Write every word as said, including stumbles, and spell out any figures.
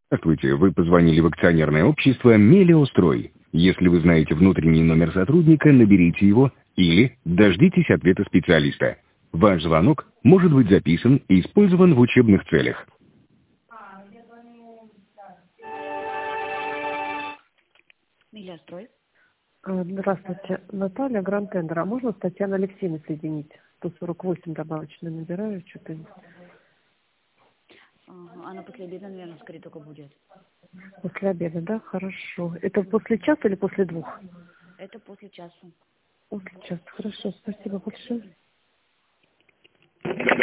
Здравствуйте, вы позвонили в акционерное общество «Мелиострой». Если вы знаете внутренний номер сотрудника, наберите его или дождитесь ответа специалиста. Ваш звонок может быть записан и использован в учебных целях. Мелиострой. А, Здравствуйте, Наталья, Гранд Тендер. А можно с Татьяной Алексеевной соединить? сто сорок восемь добавочный набираю, что-то. Ага, она после обеда, наверное, скорее только будет. После обеда, да? Хорошо. Это после часа или после двух? Это после часа. После часа. Хорошо, спасибо большое.